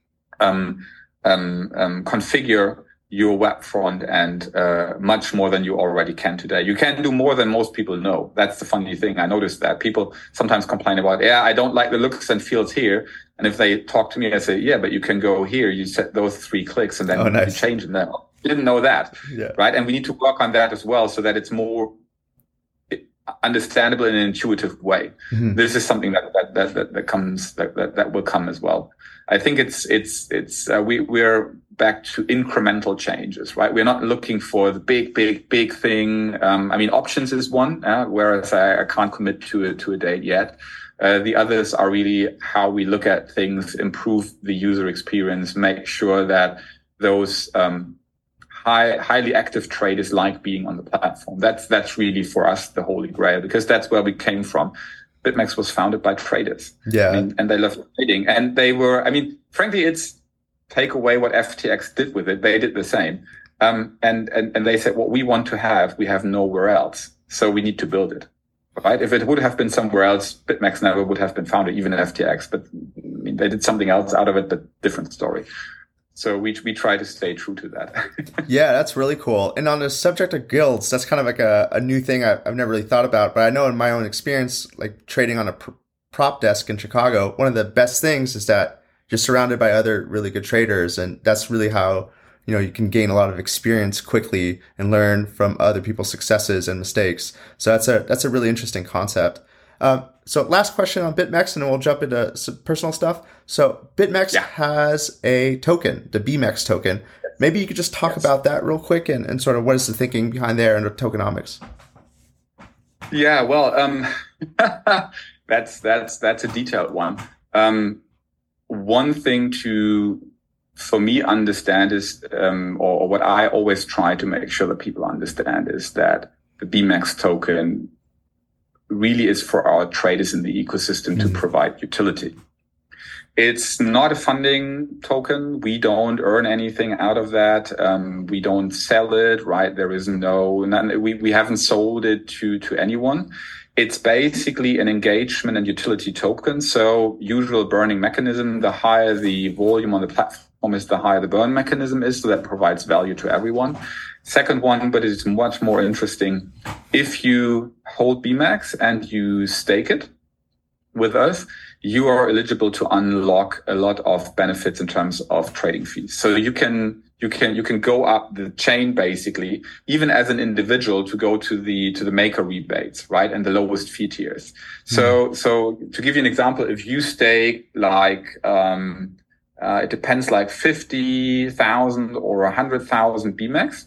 um, um, um, configure your web front end uh, much more than you already can today. You can do more than most people know. That's the funny thing. I noticed that people sometimes complain about, yeah, I don't like the looks and feels here. And if they talk to me, I say, yeah, but you can go here. You set those three clicks and then oh, nice. You change them. Didn't know that, yeah. Right? And we need to work on that as well so that it's more understandable in an intuitive way. Mm-hmm. This is something that that that that, that comes that, that that will come as well. I think it's it's it's uh, we we're back to incremental changes, right? We're not looking for the big big big thing. Um, I mean, options is one, uh, whereas I, I can't commit to a, to a date yet. Uh, the others are really how we look at things, improve the user experience, make sure that those um, high highly active traders like being on the platform. That's that's really for us the holy grail, because that's where we came from. BitMEX was founded by traders. Yeah. And, and they love trading. And they were, I mean, frankly, it's take away what F T X did with it. They did the same. Um, and, and, and they said, what we want to have, we have nowhere else. So we need to build it. Right? If it would have been somewhere else, BitMEX never would have been founded, even F T X. But I mean, they did something else out of it, but different story. So we we try to stay true to that. Yeah, that's really cool. And on the subject of guilds, that's kind of like a, a new thing I, I've never really thought about. But I know in my own experience, like trading on a pr- prop desk in Chicago, one of the best things is that you're surrounded by other really good traders. And that's really how, you know, you can gain a lot of experience quickly and learn from other people's successes and mistakes. So that's a that's a really interesting concept. Um, so last question on BitMEX, and then we'll jump into some personal stuff. So BitMEX yeah. has a token, the B MEX token. Maybe you could just talk yes. about that real quick and, and sort of what is the thinking behind there and the tokenomics? Yeah, well, um, that's that's that's a detailed one. Um, one thing to, for me, understand is, um, or, or what I always try to make sure that people understand is that the B MEX token really is for our traders in the ecosystem mm-hmm. to provide utility. It's not a funding token. We don't earn anything out of that. Um, we don't sell it, right? There is no, none, we, we haven't sold it to, to anyone. It's basically an engagement and utility token. So usual burning mechanism, the higher the volume on the platform is, the higher the burn mechanism is. So that provides value to everyone. Second one, but it's much more interesting. If you hold B MEX and you stake it with us, you are eligible to unlock a lot of benefits in terms of trading fees. So you can, you can, you can go up the chain basically, even as an individual, to go to the, to the maker rebates, right? And the lowest fee tiers. Mm-hmm. So, so to give you an example, if you stake like, um, uh, it depends, like fifty thousand or one hundred thousand B MEX,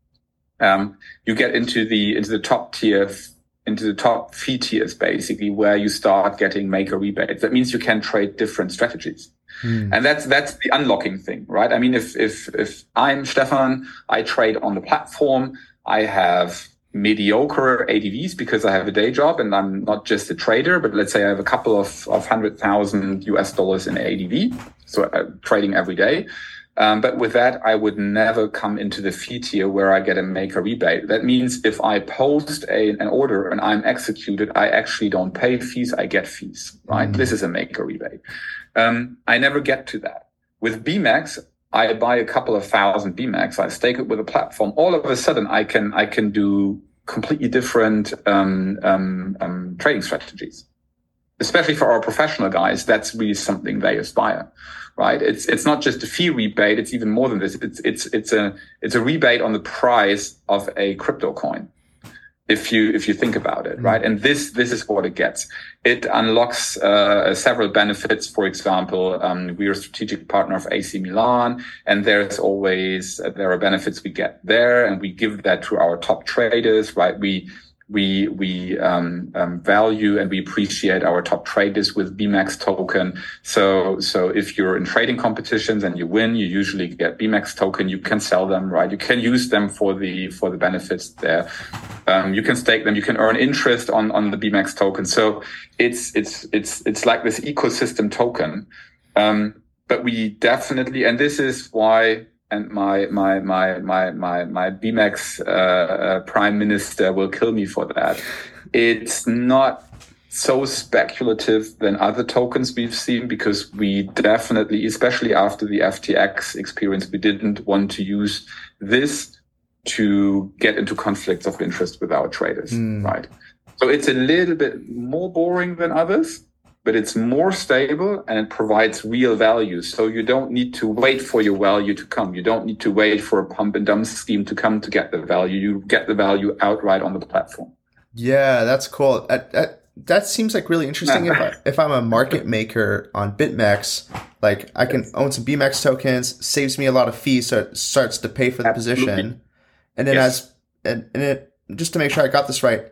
um, you get into the, into the top tier, into the top fee tiers, basically, where you start getting maker rebates. That means you can trade different strategies. Mm. And that's, that's the unlocking thing, right? I mean, if, if, if I'm Stefan, I trade on the platform, I have mediocre A D Vs because I have a day job and I'm not just a trader, but let's say I have a couple of, of hundred thousand U S dollars in A D V. So uh, trading every day. Um, but with that, I would never come into the fee tier where I get a maker rebate. That means if I post a, an order and I'm executed, I actually don't pay fees. I get fees, right? Mm-hmm. This is a maker rebate. Um, I never get to that. With B MEX, I buy a couple of thousand B MEX. I stake it with a platform. All of a sudden, I can, I can do completely different, um, um, um, trading strategies. Especially for our professional guys, that's really something they aspire. Right? It's, it's not just a fee rebate. It's even more than this. It's, it's, it's a, it's a rebate on the price of a crypto coin. If you, if you think about it, right? And this, this is what it gets. It unlocks, uh, several benefits. For example, um, we're a strategic partner of A C Milan, and there's always, uh, there are benefits we get there, and we give that to our top traders, right? We, we we um, um, value and we appreciate our top traders with B MEX token. So so if you're in trading competitions and you win, you usually get B MEX token. You can sell them, right? You can use them for the for the benefits there. Um, you can stake them. You can earn interest on on the B MEX token. So it's it's it's it's like this ecosystem token. Um, but we definitely, and this is why. And my my my my my my B MEX uh, uh, prime minister will kill me for that. It's not so speculative than other tokens we've seen, because we definitely, especially after the F T X experience, we didn't want to use this to get into conflicts of interest with our traders, mm. right? So it's a little bit more boring than others, but it's more stable and it provides real value. So you don't need to wait for your value to come. You don't need to wait for a pump and dump scheme to come to get the value. You get the value outright on the platform. Yeah, that's cool. That, that, that seems like really interesting. if, I, if I'm a market maker on BitMEX, like I can own some B MEX tokens, saves me a lot of fees, so it starts to pay for the Absolutely. position. And then yes. as, and, and it, just to make sure I got this right,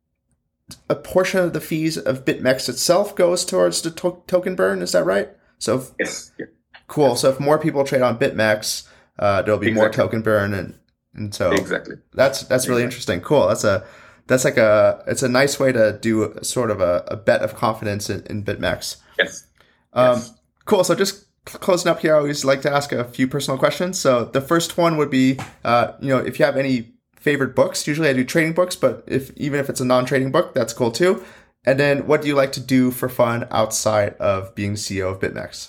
a portion of the fees of BitMEX itself goes towards the to- token burn. Is that right? So if, yes. Yeah. Cool. Yes. So if more people trade on BitMEX, uh, there'll be exactly. more token burn, and and so exactly that's that's really exactly. interesting. Cool. That's a that's like a it's a nice way to do a, sort of a, a bet of confidence in, in BitMEX. Yes. Um, yes. Cool. So just closing up here, I always like to ask a few personal questions. So the first one would be, uh, you know, if you have any favorite books. Usually I do trading books, but if even if it's a non-trading book, that's cool too. And then what do you like to do for fun outside of being C E O of BitMEX?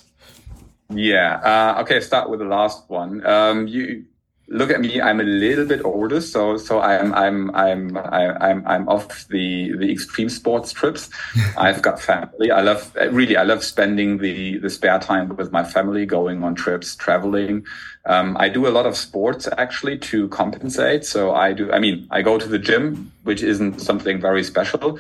Yeah. Uh, okay. Start with the last one. Um, you look at me. I'm a little bit older, so so I'm I'm I'm I'm I'm off the the extreme sports trips. I've got family. I love really. I love spending the the spare time with my family, going on trips, traveling. Um, I do a lot of sports actually to compensate. So I do. I mean, I go to the gym, which isn't something very special.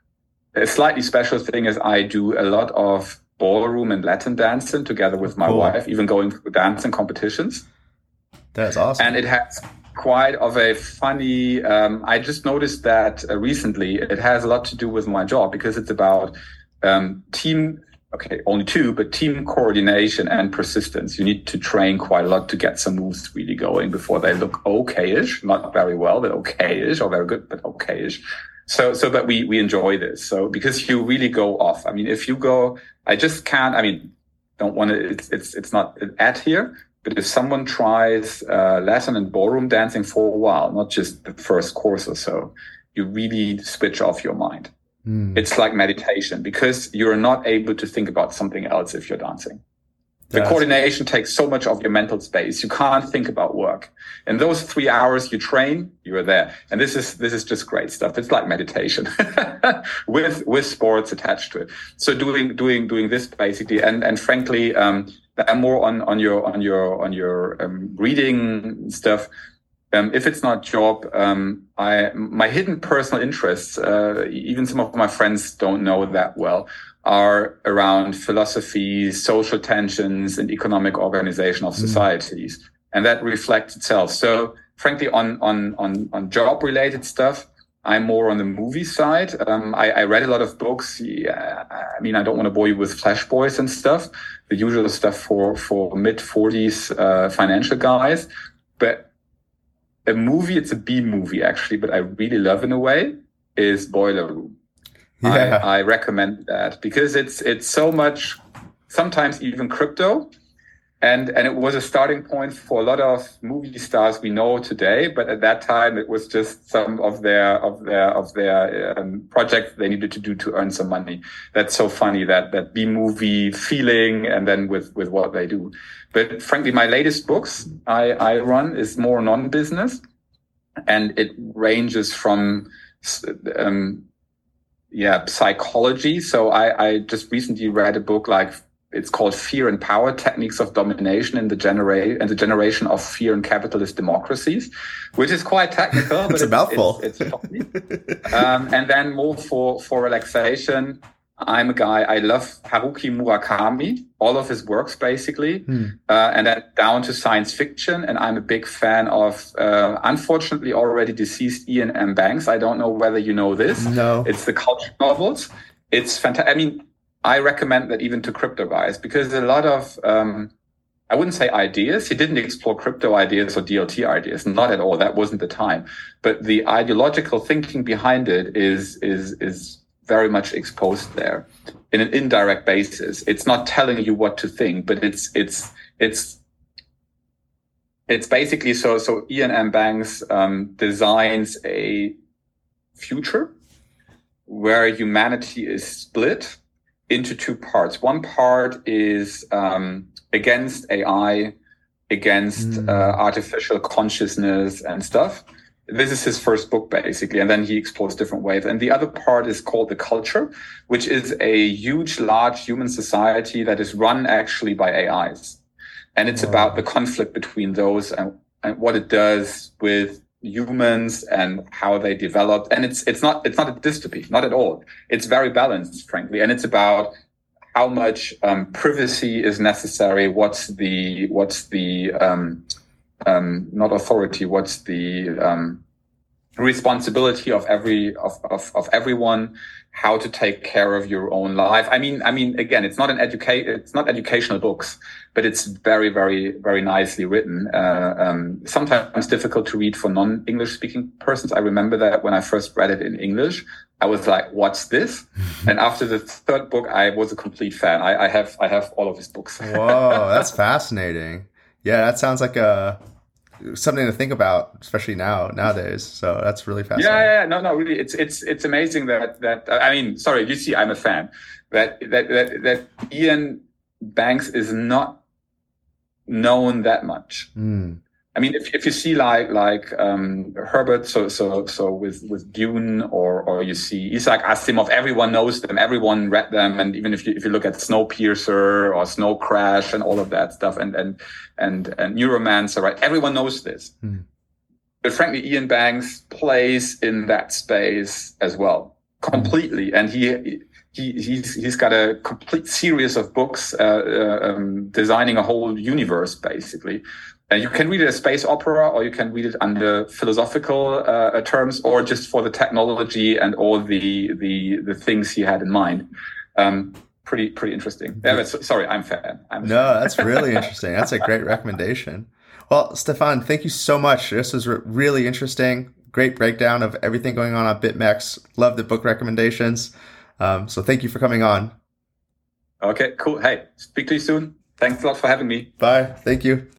A slightly special thing is I do a lot of ballroom and Latin dancing together with my cool. wife, even going to dancing competitions. That's awesome. And it has quite of a funny, um, I just noticed that uh, recently it has a lot to do with my job, because it's about um, team, okay, only two, but team coordination and persistence. You need to train quite a lot to get some moves really going before they look okay-ish, not very well, but okay-ish, or very good, but okay-ish. So, so that we, we enjoy this. So, because you really go off. I mean, if you go, I just can't, I mean, don't want to, it's, it's, it's not an ad here, but if someone tries uh, Latin and ballroom dancing for a while, not just the first course or so, you really switch off your mind. Mm. It's like meditation, because you're not able to think about something else if you're dancing. The That's coordination takes so much of your mental space. You can't think about work. In those three hours you train, you're there. And this is, this is just great stuff. It's like meditation with, with sports attached to it. So doing, doing, doing this basically. And, and frankly, um, I'm more on, on your, on your, on your, um, reading stuff. Um, if it's not job, um, I, my hidden personal interests, uh, even some of my friends don't know that well, are around philosophy, social tensions, and economic organization of societies. Mm. And that reflects itself. So frankly, on, on, on, on job related stuff, I'm more on the movie side. Um, I, I read a lot of books. Yeah, I mean, I don't want to bore you with Flash Boys and stuff, the usual stuff for, for mid forties, uh, financial guys. But a movie, it's a B movie actually, but I really love in a way, is Boiler Room. Yeah. I, I recommend that because it's, it's so much, sometimes even crypto. And, and it was a starting point for a lot of movie stars we know today. But at that time, it was just some of their, of their, of their um, projects they needed to do to earn some money. That's so funny, that, that B-movie feeling and then with, with what they do. But frankly, my latest books I, I run is more non-business, and it ranges from, um, yeah, psychology. So I, I just recently read a book like, it's called Fear and Power, Techniques of Domination in the Genera- and the Generation of Fear and Capitalist Democracies, which is quite technical. It's but a mouthful. It's, it's, it's um, and then more for, for relaxation, I'm a guy, I love Haruki Murakami, all of his works basically, Hmm. uh, and then down to science fiction. And I'm a big fan of, uh, unfortunately already deceased Ian M. Banks. I don't know whether you know this. No. It's the culture novels. It's fantastic. I mean, I recommend that even to crypto guys, because a lot of, um, I wouldn't say ideas. He didn't explore crypto ideas or D L T ideas, not at all. That wasn't the time. But the ideological thinking behind it is, is, is, very much exposed there in an indirect basis. It's not telling you what to think, but it's it's it's it's basically so so Ian M. Banks um, designs a future where humanity is split into two parts. One part is um, against A I, against mm. uh, artificial consciousness and stuff. This is his first book, basically, and then he explores different ways. And the other part is called The Culture, which is a huge, large human society that is run actually by A Is. And it's wow. about the conflict between those and, and what it does with humans and how they develop. And it's it's not it's not a dystopy, not at all. It's very balanced, frankly, and it's about how much um, privacy is necessary. What's the what's the um, Um, not authority, what's the um, responsibility of every of, of of everyone, how to take care of your own life. I mean, I mean, again, it's not an educate, it's not educational books, but it's very, very, very nicely written. Uh, um, sometimes difficult to read for non-English speaking persons. I remember that when I first read it in English, I was like, "What's this?" And after the third book, I was a complete fan. I, I have I have all of his books. Whoa, that's fascinating. Yeah, that sounds like a something to think about, especially now nowadays. So that's really fascinating. Yeah, yeah, no, no, really, it's it's it's amazing that that I mean, sorry, you see, I'm a fan. That that that that Ian Banks is not known that much. Mm. I mean, if if you see like like um, Herbert, so so so with with Dune, or or you see Isaac Asimov, everyone knows them, everyone read them, and even if you if you look at Snowpiercer or Snow Crash and all of that stuff, and and and and Neuromancer, right? Everyone knows this. Mm. But frankly, Ian Banks plays in that space as well, completely, and he. He, he's, he's got a complete series of books, uh, uh, um, designing a whole universe, basically. And you can read it as space opera, or you can read it under philosophical uh, terms, or just for the technology and all the the the things he had in mind. Um, pretty pretty interesting. Yeah, but, sorry, I'm a fan. I'm a no, fan. That's really interesting. That's a great recommendation. Well, Stefan, thank you so much. This was re- really interesting. Great breakdown of everything going on on BitMEX. Love the book recommendations. Um, so thank you for coming on. Okay, cool. Hey, speak to you soon. Thanks a lot for having me. Bye. Thank you.